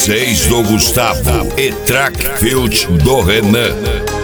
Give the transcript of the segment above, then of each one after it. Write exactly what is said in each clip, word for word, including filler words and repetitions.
seis do Gustavo e Track Field do Renan.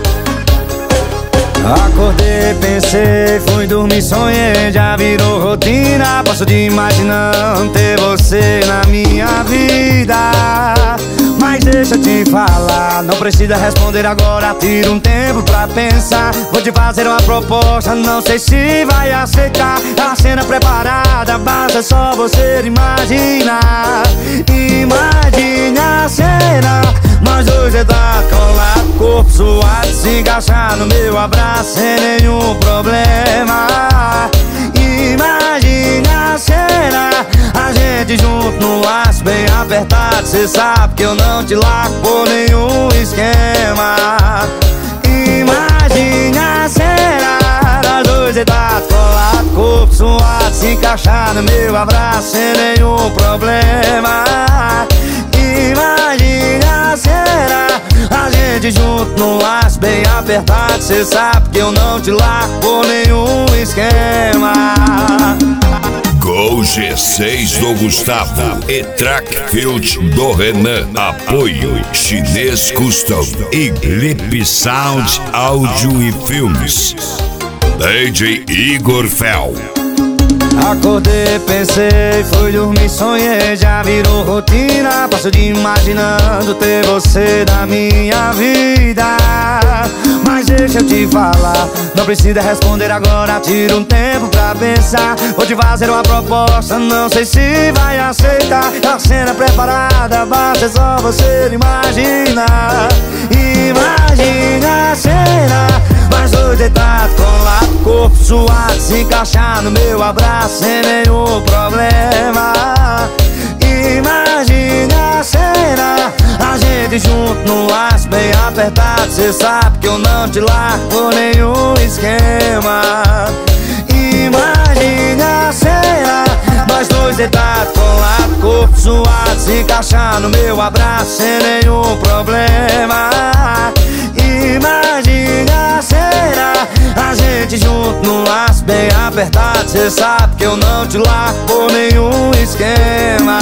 Acordei, pensei, fui dormir, sonhei, já virou rotina. Passo de imaginando ter você na minha vida. Mas deixa eu te falar, não precisa responder agora, tira um tempo pra pensar. Vou te fazer uma proposta, não sei se vai aceitar. A cena preparada, basta só você imaginar. Imagine a cena, nós dois deitados, colado, corpo suado, se encaixar no meu abraço sem nenhum problema. Imagine a cena, a gente junto no laço bem apertado. Cê sabe que eu não te largo por nenhum esquema. Imagine a cena, nós dois deitados, colado, corpo suado, se encaixar no meu abraço sem nenhum problema. Imagine a cena, a gente junto no laço bem apertado. Cê sabe que eu não te largo por nenhum esquema. Gol G seis do Gustavo e Track Field do Renan. Apoio Chinês Custom e Lip Sound Áudio e Filmes. D J Igor Fel. Acordei, pensei, fui dormir, sonhei, já virou rotina. Passo de imaginando ter você na minha vida. Mas deixa eu te falar, não precisa responder agora, tira um tempo pra pensar. Vou te fazer uma proposta, não sei se vai aceitar. A cena preparada, basta só você imaginar. Imagine a cena, nós dois deitados, colado, corpo suado, se encaixar no meu abraço sem nenhum problema. Imagine a cena, a gente junto no laço bem apertado. Cê sabe que eu não te largo por nenhum esquema. Imagine a cena, nós dois deitados, colado, corpo suado, se encaixar no meu abraço sem nenhum problema. Imagine a cena, a gente junto no laço bem apertado. Cê sabe que eu não te largo por nenhum esquema.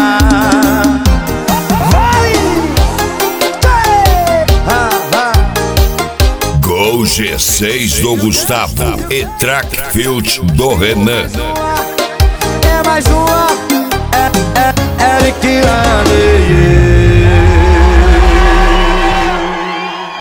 Gol G seis do Gustavo e Track Field do Renan. É mais uma, é, é, Eric Lande.